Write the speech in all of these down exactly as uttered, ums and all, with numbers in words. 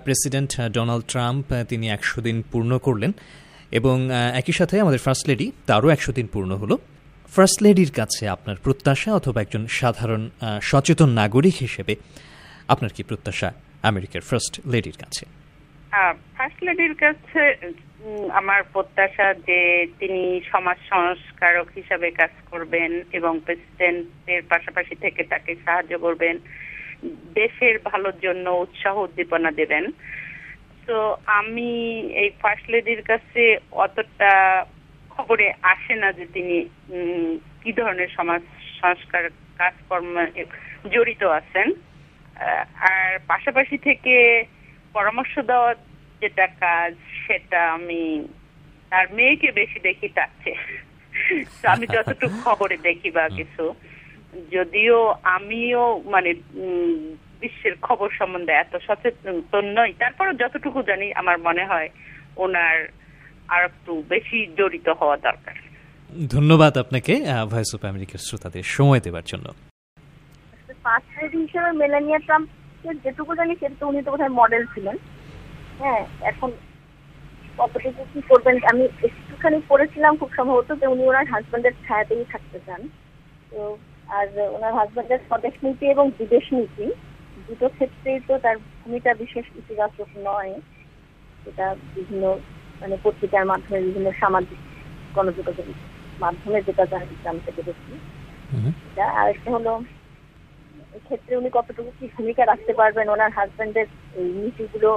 President Donald Trump তিনি একশো দিন পূর্ণ করলেন এবং একই সাথে আমাদের ফার্স্ট লেডি তারও একশো দিন পূর্ণ হলো। ফার্স্ট লেডির কাছে আপনার প্রত্যাশা অথবা একজন সাধারণ সচেতন নাগরিক হিসেবে আপনার কি প্রত্যাশা আমেরিকার ফার্স্ট লেডির কাছে? ফার্স্ট লেডির কাছে আমার প্রত্যাশা যে তিনি সমাজ সংস্কারক হিসাবে কাজ করবেন এবং প্রেসিডেন্টের পাশাপাশি থেকে তাকে সাহায্য করবেন, দেশের ভালোর জন্য উৎসাহ উদ্দীপনা দেবেন। তো আমি এই ফার্স্ট লেডির কাছে অতটা খবরে আসে না যে তিনি কি ধরনের সমাজ সংস্কার কাজকর্মে জড়িত আছেন। আর পাশাপাশি থেকে পরামর্শ দেওয়ার যেটা কাজ সেটা আমি তার মেয়েকে বেশি দেখি তাকে, আমি যতটুকু খবরে দেখি বা কিছু, যদিও আমিও মানে বিশ্বের খবর সম্বন্ধে এত সচেতন নই, তারপরে যতটুকু জানি আমার মনে হয় ওনার আর একটু বেশি জড়িত হওয়া দরকার। ধন্যবাদ আপনাকে ভয়েস অফ আমেরিকার শ্রোতাদের সময় দেওয়ার জন্য। ফার্স্ট লেডি হিসেবে মেলানিয়া ট্রাম্পকে যেটুকু জানি সেটা উনি তো বোধহয় মডেল ছিলেন। হ্যাঁ, এখন কতটুকু কি করবেন আমি একটুখানি পড়েছিলাম খুব সম্ভবত যে উনি ওনার হাজব্যান্ডের ছায়াতেই থাকতে চান। তো আর ওনার হাজব্যান্ডের স্বদেশ নীতি এবং বিদেশ নীতি দুটো ক্ষেত্রেই তো তার ভূমিকা বিশেষ ইতিবাচক নয়, সেটা বিভিন্ন মানে পত্রিকার মাধ্যমে বিভিন্ন সামাজিক গণযোগাযোগের মাধ্যমে যেটা জানতে পেরেছি। আর একটা হলো এক্ষেত্রে উনি কতটুকু কি ভূমিকা রাখতে পারবেন, ওনার হাজব্যান্ডের এই নীতিগুলো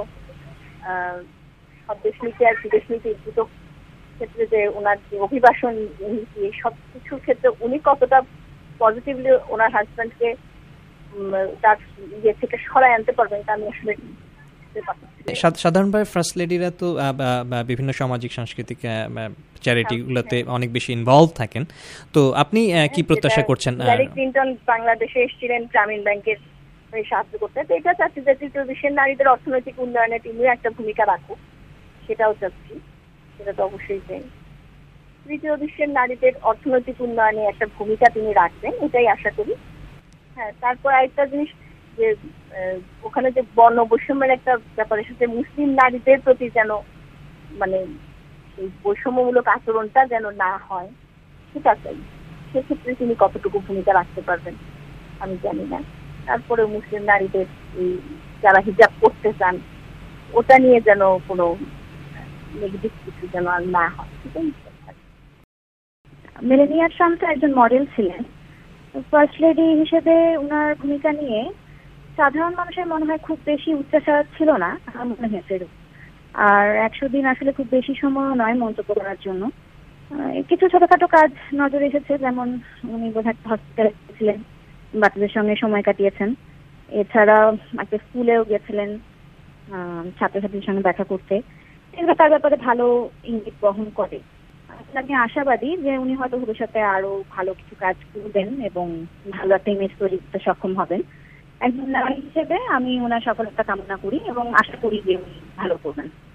স্বদেশ নীতি আর বিদেশ নীতি দুটো ক্ষেত্রে যে ওনার যে অভিবাসন নীতি সব কিছুর ক্ষেত্রে উনি কতটা পজিটিভলি ওনার হাজব্যান্ডকে তার ইয়ে থেকে সরাই আনতে পারবেন তা আমি আসলে সাধারণভাবে ফার্স্ট লেডিরা তো বিভিন্ন সামাজিক সাংস্কৃতিক চ্যারিটিগুলোতে অনেক বেশি ইনভলভ থাকেন, তো আপনি কি প্রত্যাশা করছেন? হিলারি ক্লিনটন বাংলাদেশে এসেছিলেন গ্রামীণ ব্যাংকের সাহায্য করতে, তো এটা চাচ্ছি যে তৃতীয় বিশ্বের নারীদের অর্থনৈতিক উন্নয়নে তিনিও একটা ভূমিকা রাখুক, সেটাও চাচ্ছি, সেটা তো অবশ্যই চাই। তৃতীয় বিশ্বের নারীদের অর্থনৈতিক উন্নয়নে একটা ভূমিকা তিনি রাখবেন এটাই আশা করি। হ্যাঁ, তারপর আরেকটা জিনিস যে ওখানে যে বর্ণ বৈষম্যের একটা ব্যাপার এসেছে, মুসলিম নারীদের প্রতি যেন মানে এই বৈষম্যমূলক আচরণটা যেন না হয় সেটা চাই। সেক্ষেত্রে তিনি কতটুকু ভূমিকা রাখতে পারবেন আমি জানি না। তারপরে মুসলিম নারীদের এই যারা হিজাব করতে চান ওটা নিয়ে যেন কোনো নেগেটিভ কিছু যেন আর না হয় সেটাই। মেলানিয়া ট্রাম্প তো একজন মডেল ছিলেন, ফার্স্ট লেডি হিসেবে ওনার ভূমিকা নিয়ে সাধারণ মানুষের মনে হয় খুব বেশি উচ্চাসা ছিল না আমার মনে হয়েছে। আর একশো দিন আসলে খুব বেশি সময় নয় মন্তব্য করার জন্য। কিছু ছোটখাটো কাজ নজরে এসেছে, যেমন উনি বোধহয় হসপিটালে ছিলেন, বাচ্চাদের সঙ্গে সময় কাটিয়েছেন, এছাড়া একটা স্কুলেও গেছিলেন ছাত্রছাত্রীর সঙ্গে দেখা করতে, এগুলো তার ব্যাপারে ভালো ইঙ্গিত বহন করে। আমি আশাবাদী যে উনি হয়তো ভবিষ্যতে আরো ভালো কিছু কাজ করবেন এবং ভালো একটা ইমেজ তৈরি করতে সক্ষম হবেন। একজন নারী হিসেবে আমি ওনার সফলতা কামনা করি এবং আশা করি যে উনি ভালো করবেন।